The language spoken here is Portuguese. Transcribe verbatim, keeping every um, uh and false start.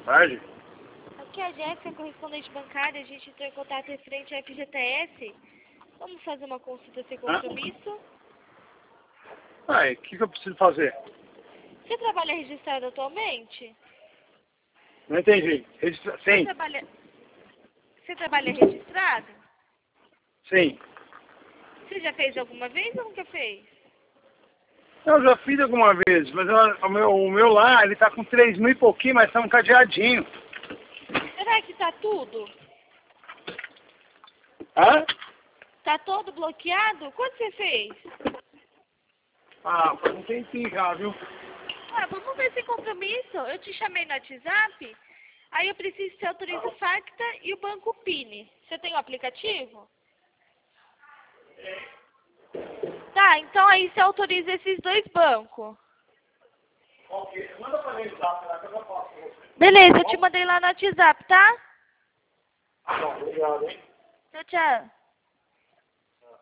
tarde. Aqui é a Jéssica, correspondente bancária. A gente entrou em contato referente à F G T S. Vamos fazer uma consulta sem compromisso? Ah, o que, que eu preciso fazer? Você trabalha registrado atualmente? Não entendi. Registra... Você Sim, trabalha... Você trabalha registrado? sim. Você já fez alguma vez ou nunca fez? Eu já fiz alguma vez, mas eu- o, meu, o meu lá, ele tá com três mil e pouquinho, mas tá um cadeadinho. Será que tá tudo? Hã? Tá todo bloqueado? Quanto você fez? Ah, faz um tempinho já, viu? Ah, vamos ver sem compromisso. Eu te chamei no WhatsApp. Aí eu preciso que você autorize o Facta e o Banco Pini. Você tem o aplicativo? Tá, então aí você autoriza esses dois bancos. Ok, manda pra mim o zap lá que eu já faço com você. Beleza, eu te mandei lá no WhatsApp, tá? Tá bom, obrigado, hein? Tchau, tchau.